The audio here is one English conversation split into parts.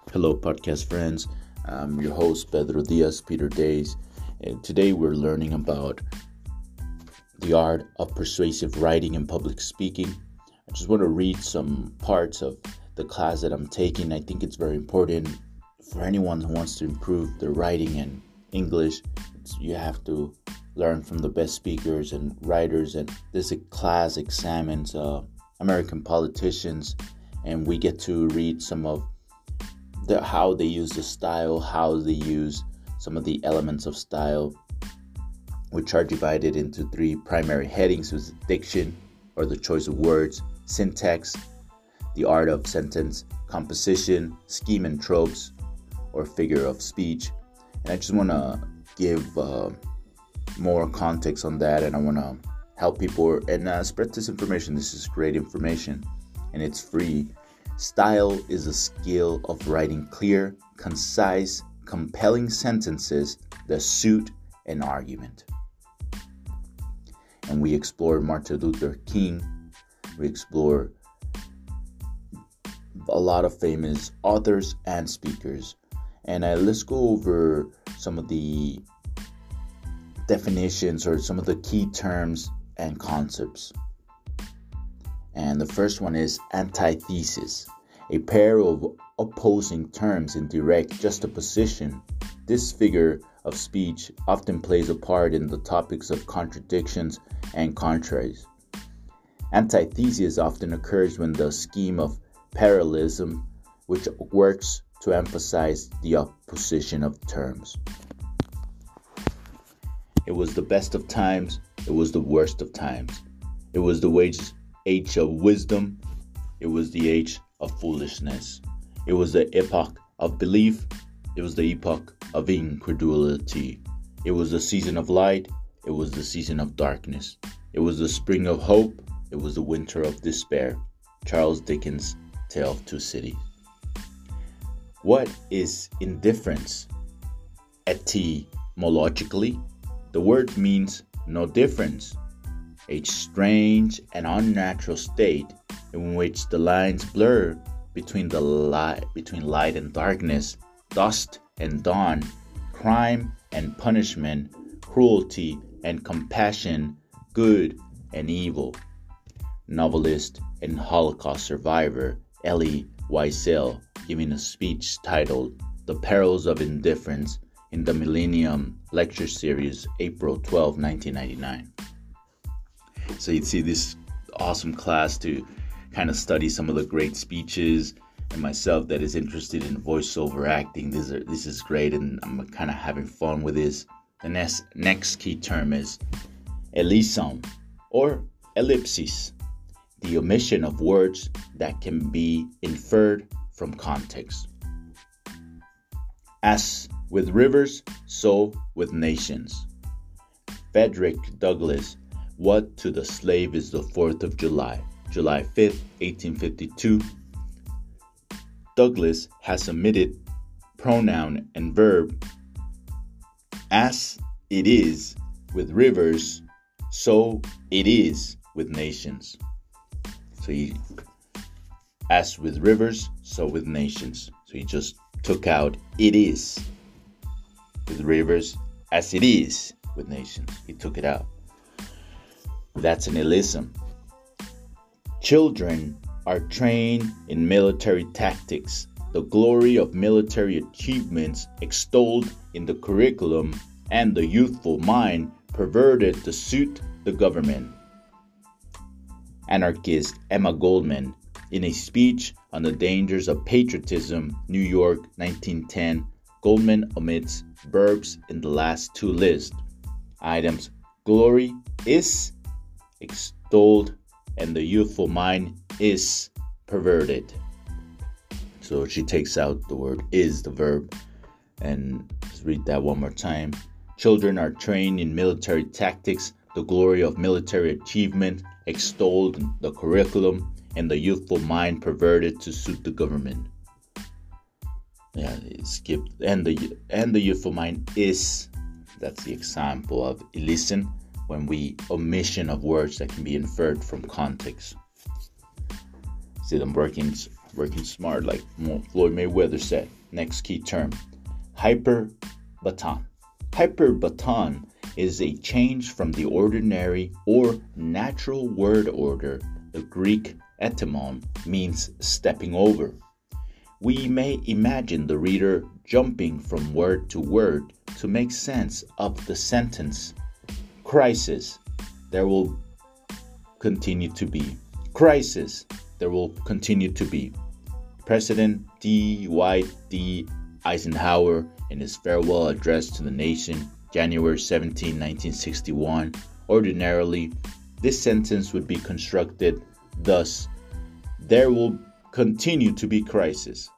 Hello, podcast friends. I'm your host, Pedro Diaz, Peter Days, and today we're learning about the art of persuasive writing and public speaking. I just want to read some parts of the class that I'm taking. I think it's very important for anyone who wants to improve their writing and English. You have to learn from the best speakers and writers, and this class examines American politicians, and we get to read some of how they use the style, how they use some of the elements of style, which are divided into three primary headings: with diction, or the choice of words; syntax, the art of sentence composition; scheme and tropes, or figure of speech. And I just want to give more context on that, and I want to help people and spread this information. This is great information, and it's free. Style is a skill of writing clear, concise, compelling sentences that suit an argument. And we explore Martin Luther King. We explore a lot of famous authors and speakers. And let's go over some of the definitions or some of the key terms and concepts. And the first one is antithesis, a pair of opposing terms in direct juxtaposition. This figure of speech often plays a part in the topics of contradictions and contraries. Antithesis often occurs when the scheme of parallelism, which works to emphasize the opposition of terms. It was the best of times, it was the worst of times. It was the age of wisdom, it was the age of foolishness. It was the epoch of belief, it was the epoch of incredulity. It was the season of light, it was the season of darkness. It was the spring of hope, it was the winter of despair. Charles Dickens' Tale of Two Cities. What is indifference? Etymologically, the word means no difference, a strange and unnatural state in which the lines blur between light and darkness, dusk and dawn, crime and punishment, cruelty and compassion, good and evil. Novelist and Holocaust survivor Elie Wiesel giving a speech titled "The Perils of Indifference" in the Millennium Lecture Series, April 12, 1999. So you'd see this awesome class to kind of study some of the great speeches, and myself that is interested in voiceover acting. This is great, and I'm kind of having fun with this. The next key term is elision, or ellipsis, the omission of words that can be inferred from context. As with rivers, so with nations. Frederick Douglass. What to the slave is the 4th of July? July 5th, 1852. Douglass has omitted pronoun and verb. As it is with rivers, so it is with nations. So as with rivers, so with nations. So he just took out it is with rivers, as it is with nations. He took it out. That's an elision. Children are trained in military tactics, the glory of military achievements extolled in the curriculum, and the youthful mind perverted to suit the government. Anarchist Emma Goldman, in a speech on the dangers of patriotism, New York, 1910, Goldman omits verbs in the last two lists. Items: glory is extolled, and the youthful mind is perverted. So she takes out the word is, the verb. And let's read that one more time. Children are trained in military tactics, the glory of military achievement extolled in the curriculum, and the youthful mind perverted to suit the government. Yeah, it skipped. And the youthful mind is, that's the example of elision, when we omission of words that can be inferred from context. See, I'm working working smart, like Floyd Mayweather said. Next key term, hyperbaton. Hyperbaton is a change from the ordinary or natural word order. The Greek etymon means stepping over. We may imagine the reader jumping from word to word to make sense of the sentence. Crisis, there will continue to be. Crisis, there will continue to be. President Dwight D. Eisenhower, in his farewell address to the nation, January 17, 1961, ordinarily, this sentence would be constructed thus: there will continue to be crisis.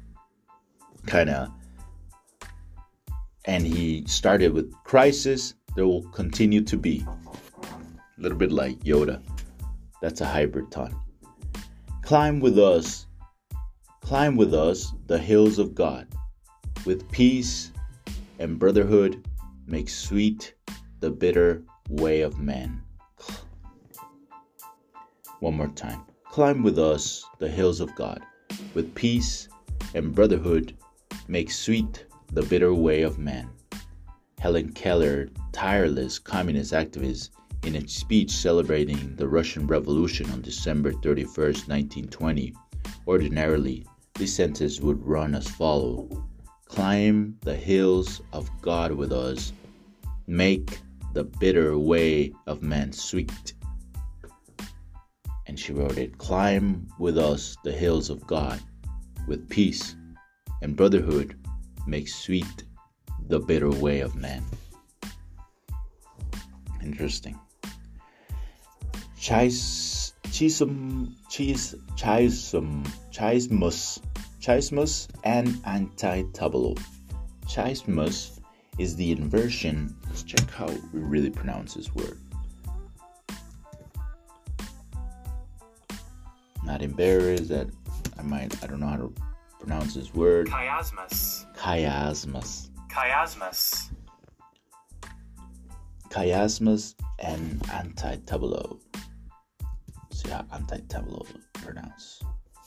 And he started with crisis, there will continue to be. A little bit like Yoda. That's a hybrid tone. Climb with us the hills of God. With peace and brotherhood, make sweet the bitter way of man. One more time. Climb with us the hills of God. With peace and brotherhood, make sweet the bitter way of man. Helen Keller, tireless communist activist, in a speech celebrating the Russian Revolution on December 31st, 1920, ordinarily, this sentence would run as follows: climb the hills of God with us, make the bitter way of man sweet. And she wrote it: climb with us the hills of God, with peace and brotherhood, make sweet the bitter way of man. Interesting. Chiasmus and antitabolo. Chiasmus is the inversion. Let's check how we really pronounce this word. Not embarrassed that I don't know how to pronounce this word. Chiasmus. Chiasmus and antitabolo. See how antitabolo pronounce.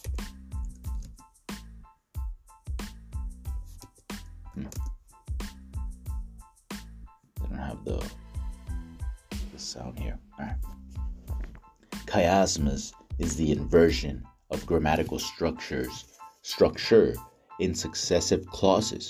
They don't have the sound here. All right. Chiasmus is the inversion of grammatical structure in successive clauses.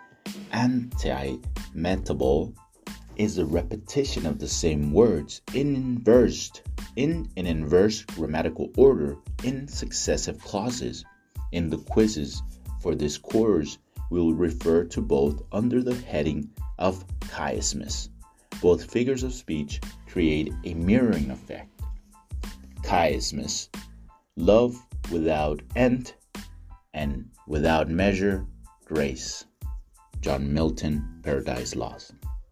Antimetable is the repetition of the same words in an inverse grammatical order in successive clauses. In the quizzes for this course, we will refer to both under the heading of chiasmus. Both figures of speech create a mirroring effect. Chiasmus, love without end and without measure, grace. John Milton, Paradise Lost.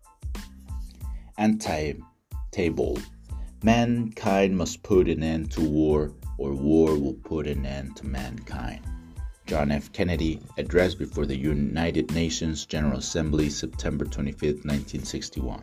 Anti-table. Mankind must put an end to war, or war will put an end to mankind. John F. Kennedy, address before the United Nations General Assembly, September 25, 1961.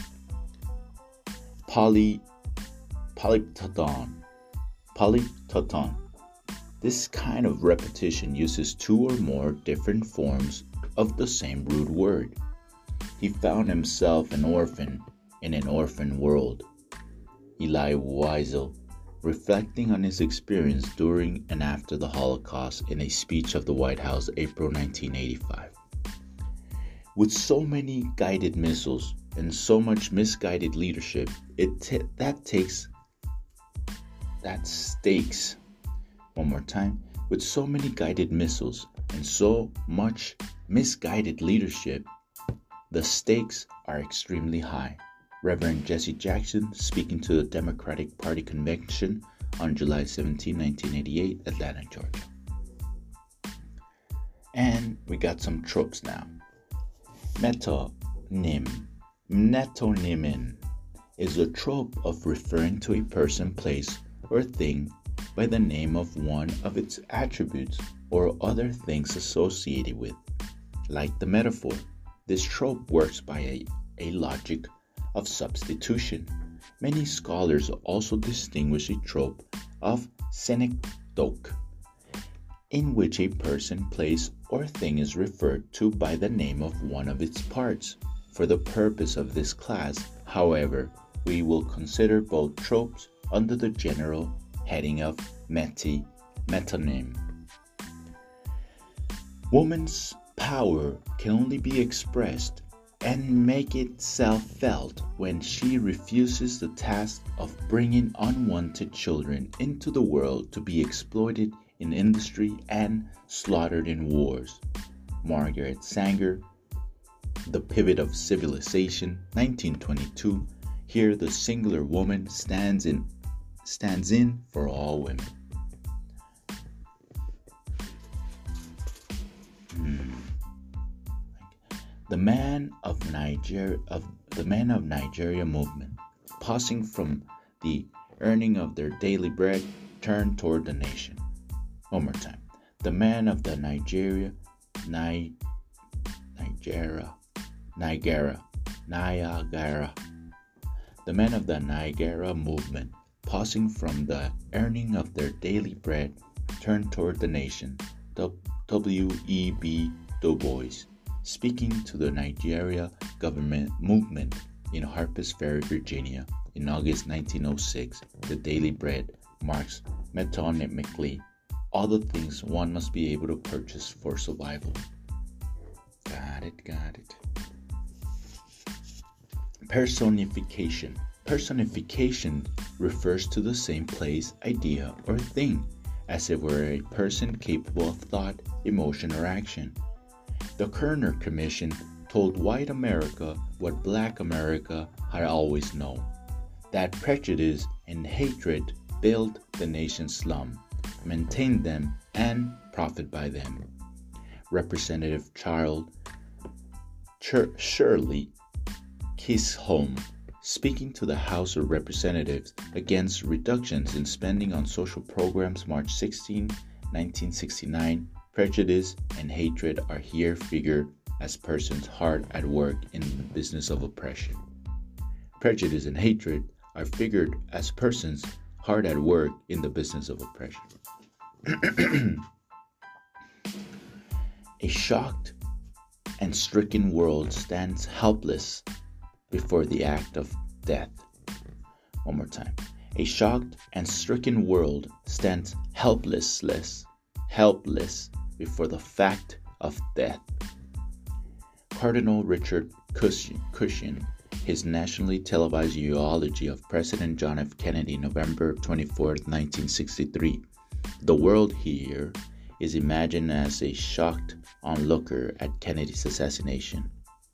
Polyptoton. This kind of repetition uses two or more different forms of the same root word. He found himself an orphan in an orphan world. Elie Wiesel, reflecting on his experience during and after the Holocaust in a speech of the White House, April 1985. With so many guided missiles and so much misguided leadership, One more time. With so many guided missiles and so much misguided leadership, the stakes are extremely high. Reverend Jesse Jackson, speaking to the Democratic Party Convention on July 17, 1988, Atlanta, Georgia. And we got some tropes now. Metonymin is a trope of referring to a person, place, or thing by the name of one of its attributes or other things associated with. Like the metaphor, this trope works by a logic of substitution. Many scholars also distinguish a trope of synecdoche in which a person, place, or thing is referred to by the name of one of its parts. For the purpose of this class, however, we will consider both tropes under the general heading of metonym. Woman's power can only be expressed and make itself felt when she refuses the task of bringing unwanted children into the world to be exploited in industry and slaughtered in wars. Margaret Sanger, The Pivot of Civilization, 1922. Here the singular woman stands in for all women. The Man of Nigeria movement, pausing from the earning of their daily bread, turned toward the nation. One more time. The man of the Niagara The men of the Niagara movement, pausing from the earning of their daily bread, turned toward the nation. W.E.B. Du Bois, speaking to the Nigeria government movement in Harpers Ferry, Virginia, in August 1906, the daily bread marks metonymically all the things one must be able to purchase for survival. Got it. Personification. Personification refers to the same place, idea, or thing, as if it were a person capable of thought, emotion, or action. The Kerner Commission told white America what black America had always known, that prejudice and hatred build the nation's slum, maintain them, and profit by them. Representative Shirley Chisholm, speaking to the House of Representatives against reductions in spending on social programs, March 16, 1969, prejudice and hatred are here figured as persons hard at work in the business of oppression. Prejudice and hatred are figured as persons hard at work in the business of oppression. A shocked and stricken world stands helpless before the act of death. One more time. A shocked and stricken world stands helpless before the fact of death. Cardinal Richard Cushing, his nationally televised eulogy of President John F. Kennedy, November 24, 1963. The world here is imagined as a shocked onlooker at Kennedy's assassination.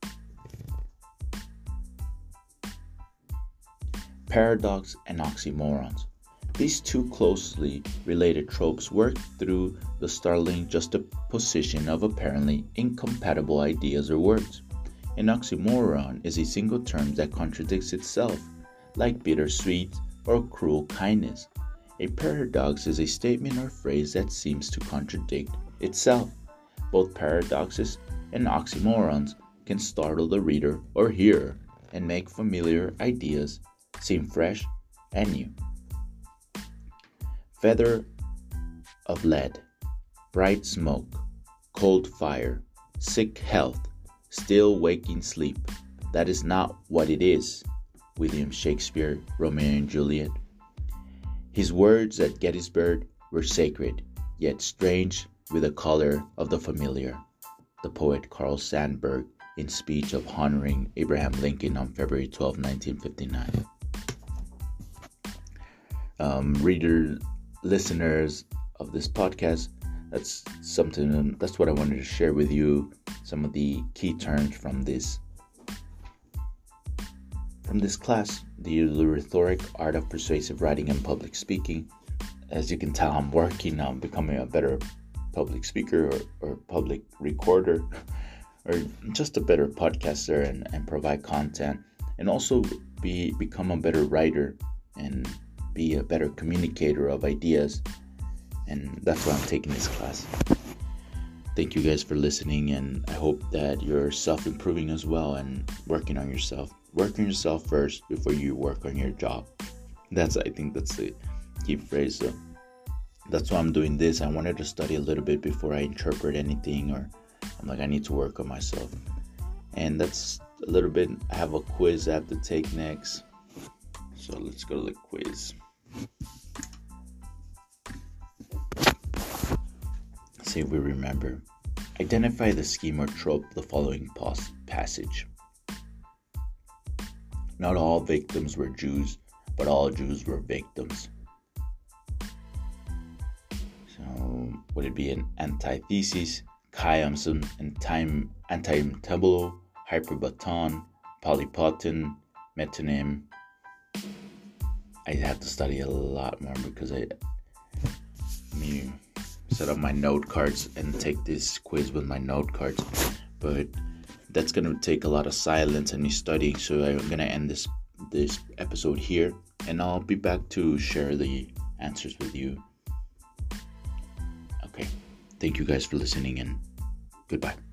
Paradox and oxymorons. These two closely related tropes work through the startling juxtaposition of apparently incompatible ideas or words. An oxymoron is a single term that contradicts itself, like bittersweet or cruel kindness. A paradox is a statement or phrase that seems to contradict itself. Both paradoxes and oxymorons can startle the reader or hearer and make familiar ideas seem fresh and new. Feather of lead, bright smoke, cold fire, sick health, still waking sleep. That is not what it is. William Shakespeare, Romeo and Juliet. His words at Gettysburg were sacred, yet strange with the color of the familiar. The poet Carl Sandburg in speech of honoring Abraham Lincoln on February 12, 1959. Listeners of this podcast, that's what I wanted to share with you, some of the key terms from this class, the rhetoric, art of persuasive writing and public speaking. As you can tell, I'm working on becoming a better public speaker or public recorder, or just a better podcaster and provide content, and also become a better writer and be a better communicator of ideas. And that's why I'm taking this class. Thank you guys for listening, and I hope that you're self-improving as well and working on yourself. Work on yourself first before you work on your job. I think that's the key phrase. So That's why I'm doing this. I wanted to study a little bit before I interpret anything, or I'm like, I need to work on myself. And that's a little bit. I have a quiz I have to take next. So let's go to the quiz. See if we remember. Identify the scheme or trope of the following passage. Not all victims were Jews, but all Jews were victims. So would it be an antithesis, chiasm, anti-tabulo, hyperbaton, polypoton, metonym? I have to study a lot more because I set up my note cards and take this quiz with my note cards. But that's going to take a lot of silence and me studying. So I'm going to end this episode here. And I'll be back to share the answers with you. Okay. Thank you guys for listening, and goodbye.